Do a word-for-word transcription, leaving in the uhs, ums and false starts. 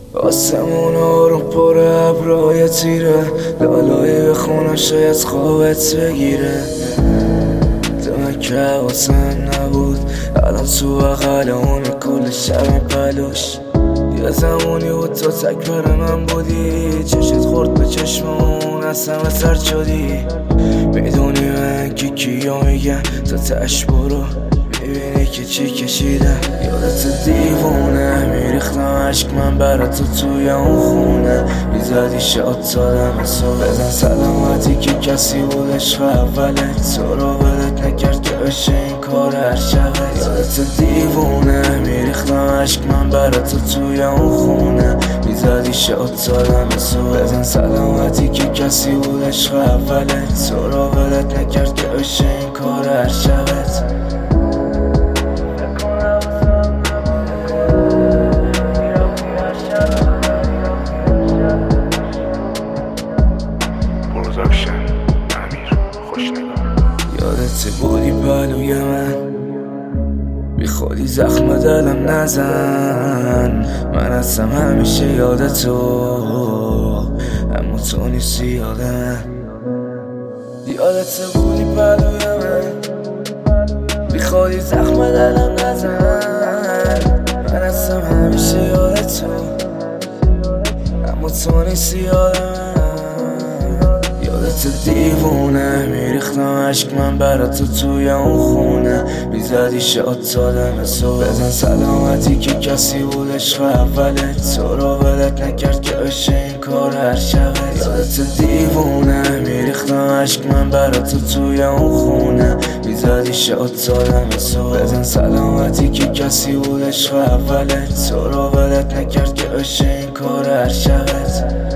آسمون آروم پر ابرای تیره، لالایی بخونم شاید خوابت بگیره. تو که حواسم نبود الان تو بغل اون کل شب پلوش. یه زمانی بود تو تک بر من بودی، چشت خورد به چشمون اصلا سر شدی. میدونی من که کیا میگن تو تش برو، میبینی که چی کشیدم. یادت دیوونه میریختم عشق من برا تو توی اون خونه. میزدی شاد سادم صبح بزن سلامتی که کسی بود عشق اولت تو رو ولت نکرد که بشه این کار هر شبت. یادت دیوونه میریختم عشق من برا تو توی اون خونه. میزدی شاد سادم صبح بزن سلامتی که کسی بود عشق اولت تو رو ولت نکرد که بشه این کار هر شبت. یادت بودی پلوی من، بی خودی زخم دلم نزن. من هستم همیشه یادت تو، اما تو نیستی یاد من. یادت بودی پلوی من، بی خودی زخم دلم نزن. من هستم همیشه یادت تو، اما تو نیستی یاد من. یادت دیوونه میریختم عشق من برا تو توی اون خونه. میزدی شاد سادم صبح بزن سلامتی که کسی بود عشق اولت تو رو ولت نکرد که بشه این کار هر شبت. یادت دیوونه میریختم عشق من برا تو توی اون خونه. میزدی شاد سادم صبح بزن سلامتی که کسی بود عشق اولت تو رو ولت نکرد که بشه این کار هر شبت.